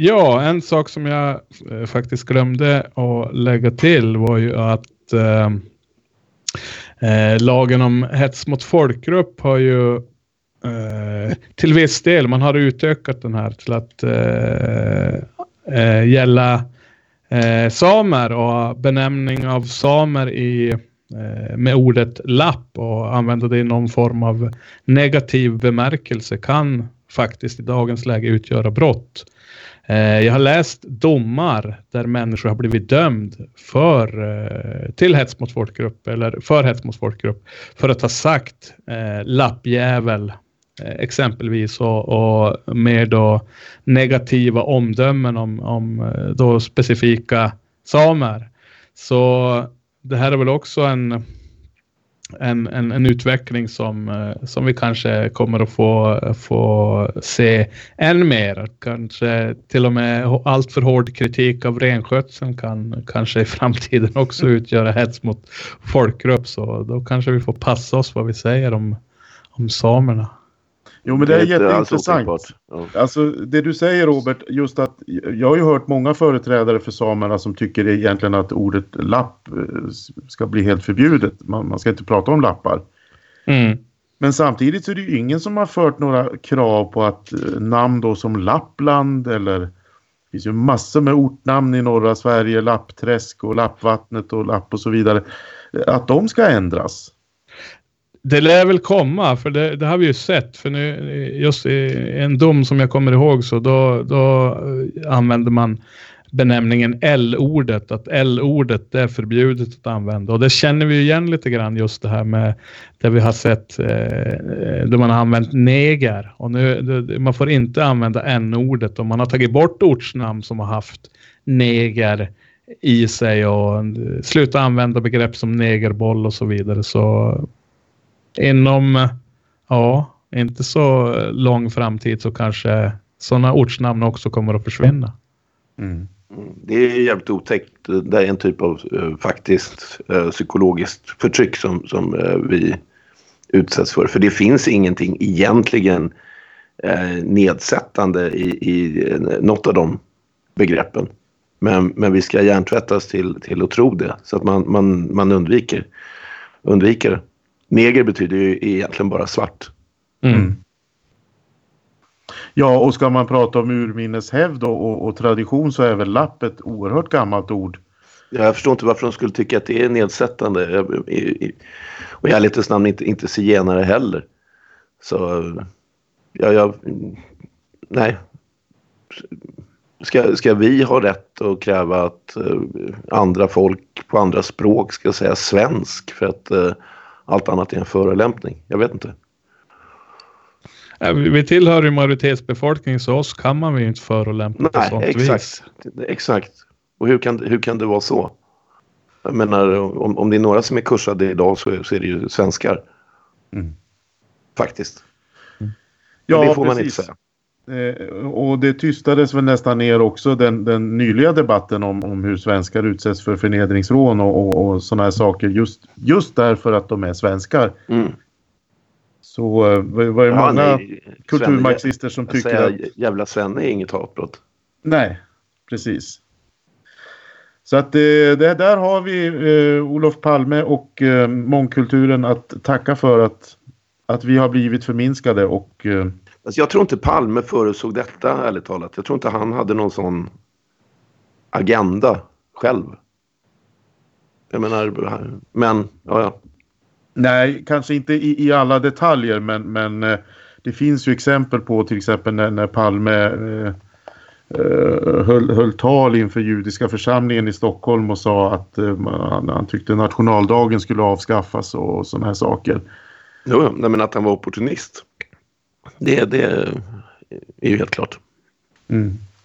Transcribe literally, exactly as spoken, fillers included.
ja, en sak som jag eh, faktiskt glömde att lägga till var ju att eh, eh, lagen om hets mot folkgrupp har ju eh, till viss del, man har utökat den här till att eh, eh, gälla eh, samer och benämning av samer i, eh, med ordet lapp och använda det i någon form av negativ bemärkelse kan faktiskt i dagens läge utgöra brott. Eh, jag har läst domar där människor har blivit dömd för, eh, till hets mot folkgrupp eller för hets mot folkgrupp för att ha sagt eh, lappjävel eh, exempelvis och, och mer då negativa omdömen om, om då specifika samer. Så det här är väl också en En, en, en utveckling som, som vi kanske kommer att få, få se än mer. Kanske till och med allt för hård kritik av renskötseln kan kanske i framtiden också utgöra hets mot folkgrupp. Så då kanske vi får passa oss vad vi säger om, om samerna. Jo, men det är jätteintressant. Ja. Alltså det du säger, Robert, just att jag har ju hört många företrädare för samerna som tycker egentligen att ordet lapp ska bli helt förbjudet. Man, man ska inte prata om lappar. Mm. Men samtidigt så är det ju ingen som har fört några krav på att namn då som Lappland eller det finns ju massor med ortnamn i norra Sverige, Lappträsk och Lappvattnet och Lapp och så vidare, att de ska ändras. Det lär väl komma, för det, det har vi ju sett. För nu, just i en dom som jag kommer ihåg så då, då använder man benämningen L-ordet. Att L-ordet det är förbjudet att använda. Och det känner vi ju igen lite grann just det här med där vi har sett eh, där man har använt neger. Och nu, det, man får inte använda N-ordet. Och man har tagit bort ortsnamn som har haft neger i sig och sluta använda begrepp som negerboll och så vidare. Så inom, ja, inte så lång framtid så kanske sådana ortsnamn också kommer att försvinna. Mm. Det är jävligt otäckt. Det är en typ av uh, faktiskt uh, psykologiskt förtryck som, som uh, vi utsätts för. För det finns ingenting egentligen uh, nedsättande i, i uh, något av de begreppen. Men, men vi ska hjärntvättas till, till att tro det. Så att man, man, man undviker, undviker det. Neger betyder ju egentligen bara svart. Mm. Ja, och ska man prata om urminneshävd och, och, och tradition så är väl lapp ett oerhört gammalt ord. Jag förstår inte varför de skulle tycka att det är nedsättande. Och jag är lite snabbt inte, inte zigenare heller. Så, ja, jag... Nej. Ska, ska vi ha rätt att kräva att uh, andra folk på andra språk ska säga svensk för att... Uh, allt annat är en förolämpning. Jag vet inte. Vi tillhör ju majoritetsbefolkningen så oss kan man ju inte förolämpa på sånt exakt. vis. Exakt. Och hur kan, hur kan det vara så? Jag menar, om, om det är några som är kursade idag så, så är det ju svenskar. Mm. Faktiskt. Mm. Ja, det får man precis. inte säga. Eh, och det tystades väl nästan ner också den, den nyliga debatten om, om hur svenskar utsätts för förnedringsrån och, och, och sådana här saker just, just därför att de är svenskar. Mm. Så eh, var det ja, många nej, kulturmarxister som tycker säga, att... Jävla Svenne är inget hatbrott. Nej, precis. Så att det, det där har vi eh, Olof Palme och eh, mångkulturen att tacka för att, att vi har blivit förminskade och... Eh, Alltså jag tror inte Palme förutsåg detta, ärligt talat. Jag tror inte han hade någon sån agenda själv. Jag menar, men, ja, ja. Nej, kanske inte i, i alla detaljer, men, men eh, det finns ju exempel på till exempel när, när Palme eh, höll, höll tal inför judiska församlingen i Stockholm och sa att eh, han, han tyckte nationaldagen skulle avskaffas och sådana här saker. Jo, men att han var opportunist. Det, det är ju helt klart. Mm.